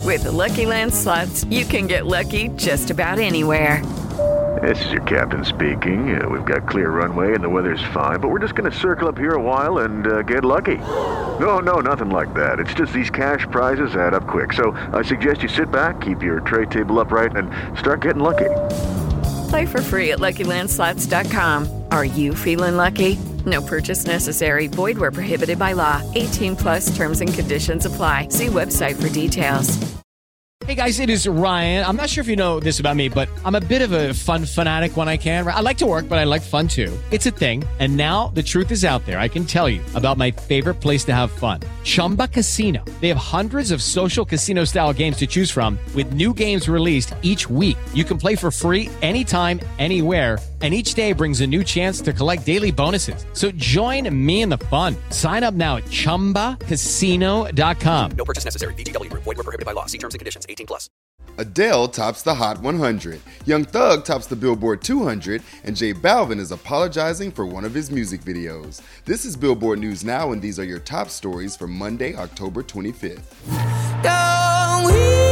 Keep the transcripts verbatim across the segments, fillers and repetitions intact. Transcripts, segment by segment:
With the Lucky Land Slots, you can get lucky just about anywhere. This is your captain speaking. Uh, we've got clear runway and the weather's fine, but we're just going to circle up here a while and uh, get lucky. No, no, nothing like that. It's just these cash prizes add up quick. So I suggest you sit back, keep your tray table upright, and start getting lucky. Play for free at Lucky Land Slots dot com. Are you feeling lucky? No purchase necessary. Void where prohibited by law. eighteen plus terms and conditions apply. See website for details. Hey guys, it is Ryan. I'm not sure if you know this about me, but I'm a bit of a fun fanatic when I can. I like to work, but I like fun too. It's a thing. And now the truth is out there. I can tell you about my favorite place to have fun. Chumba Casino. They have hundreds of social casino style games to choose from with new games released each week. You can play for free anytime, anywhere. And each day brings a new chance to collect daily bonuses. So join me in the fun. Sign up now at chumba casino dot com. No purchase necessary. V G W. Void where prohibited by law. See terms and conditions. eighteen plus. Adele tops the Hot one hundred. Young Thug tops the Billboard two hundred. And J Balvin is apologizing for one of his music videos. This is Billboard News Now, and these are your top stories for Monday, October twenty-fifth. Go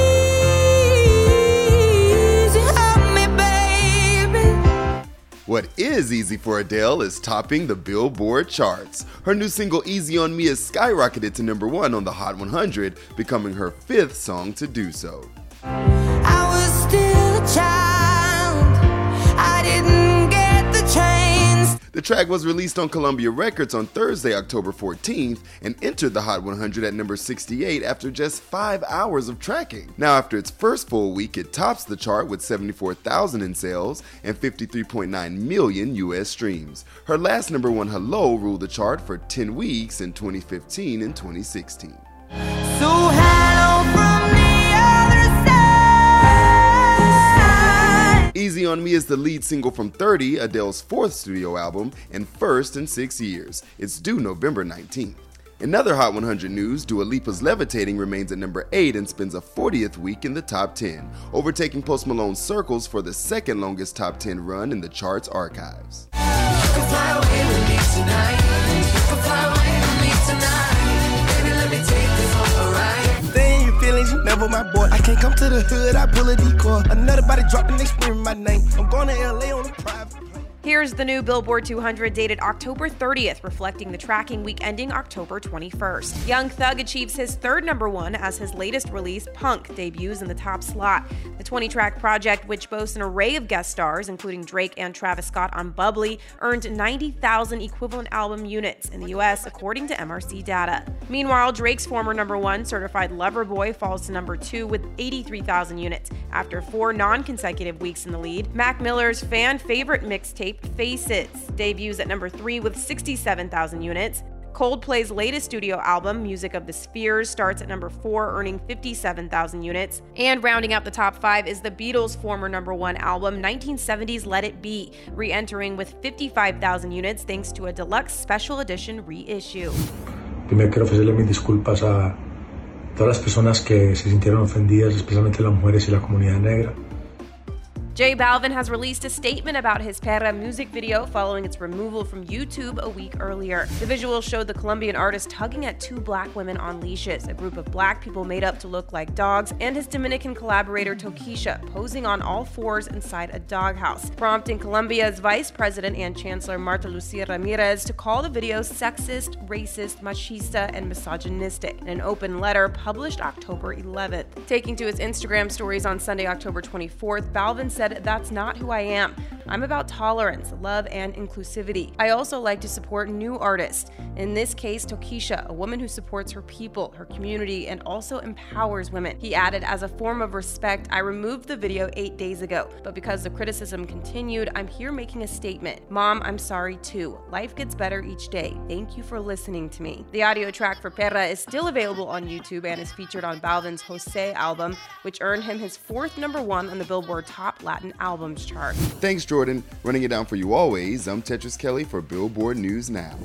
easy on me, baby. What is easy for Adele is topping the Billboard charts. Her new single Easy on Me has skyrocketed to number one on the Hot one hundred, becoming her fifth song to do so. I was still a child. I didn't get the chains. The track was released on Columbia Records on Thursday, October fourteenth, and entered the Hot one hundred at number sixty-eight after just five hours of tracking. Now, after its first full week, it tops the chart with seventy-four thousand in sales and fifty-three point nine million U S streams. Her last number one, Hello, ruled the chart for ten weeks in twenty fifteen and twenty sixteen. So hello from the other side. Easy on Me is the lead single from thirty, Adele's fourth studio album, and first in six years. It's due November nineteenth. In other Hot one hundred news, Dua Lipa's Levitating remains at number eight and spends a fortieth week in the top ten, overtaking Post Malone's Circles for the second longest top ten run in the chart's archives. You can fly away with me tonight. You can fly away with me tonight. Baby, let me take this on a ride. Stay in your feelings, you never my boy. I can't come to the hood, I pull a decoy. Another body dropping, they screaming my name. I'm going to L A on a private plane. Here's the new Billboard two hundred dated October thirtieth, reflecting the tracking week ending October twenty-first. Young Thug achieves his third number one as his latest release, Punk, debuts in the top slot. The twenty-track project, which boasts an array of guest stars, including Drake and Travis Scott on Bubbly, earned ninety thousand equivalent album units in the U S, according to M R C data. Meanwhile, Drake's former number one, Certified Lover Boy, falls to number two with eighty-three thousand units. After four non-consecutive weeks in the lead, Mac Miller's fan-favorite mixtape, Faces, debuts at number three with sixty-seven thousand units. Coldplay's latest studio album, Music of the Spheres, starts at number four, earning fifty-seven thousand units. And rounding out the top five is the Beatles' former number one album, nineteen seventies Let It Be, re-entering with fifty-five thousand units thanks to a deluxe special edition reissue. Primero quiero ofrecerle mis disculpas a todas las personas que se sintieron ofendidas, especialmente las mujeres y la comunidad negra. J Balvin has released a statement about his Perra music video following its removal from YouTube a week earlier. The visuals showed the Colombian artist tugging at two black women on leashes, a group of black people made up to look like dogs, and his Dominican collaborator Tokischa posing on all fours inside a doghouse, prompting Colombia's vice president and chancellor Marta Lucía Ramirez to call the video sexist, racist, machista, and misogynistic in an open letter published October eleventh. Taking to his Instagram stories on Sunday, October twenty-fourth, Balvin said, "That's not who I am. I'm about tolerance, love, and inclusivity. I also like to support new artists. In this case, Tokischa, a woman who supports her people, her community, and also empowers women." He added, "As a form of respect, I removed the video eight days ago, but because the criticism continued, I'm here making a statement. Mom, I'm sorry too. Life gets better each day. Thank you for listening to me." The audio track for Perra is still available on YouTube and is featured on Balvin's Jose album, which earned him his fourth number one on the Billboard Top Latin Albums chart. Thanks, Jordan. Running it down for you always, I'm Tetris Kelly for Billboard News Now.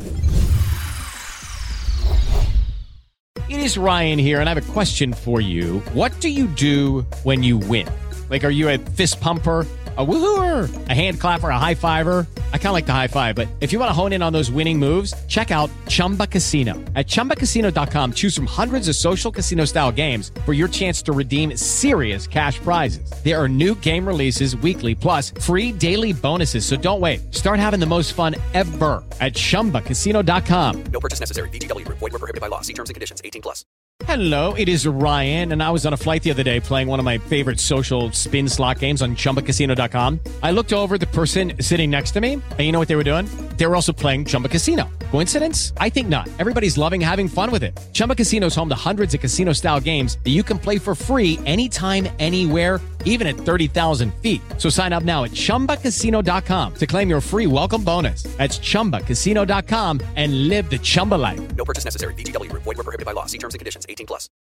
It is Ryan here, and I have a question for you. What do you do when you win? Like, are you a fist pumper? A woohooer, a hand clapper, a high fiver. I kind of like the high five, but if you want to hone in on those winning moves, check out Chumba Casino. At chumba casino dot com, choose from hundreds of social casino style games for your chance to redeem serious cash prizes. There are new game releases weekly, plus free daily bonuses. So don't wait. Start having the most fun ever at chumba casino dot com. No purchase necessary. V G W. Void were prohibited by law. See terms and conditions. eighteen plus. Hello, it is Ryan, and I was on a flight the other day playing one of my favorite social spin slot games on chumba casino dot com. I looked over at the person sitting next to me, and you know what they were doing? They were also playing Chumba Casino. Coincidence? I think not. Everybody's loving having fun with it. Chumba Casino is home to hundreds of casino-style games that you can play for free anytime, anywhere, even at thirty thousand feet. So sign up now at chumba casino dot com to claim your free welcome bonus. That's chumba casino dot com and live the Chumba life. No purchase necessary. V G W. Void were prohibited by law. See terms and conditions. eighteen plus.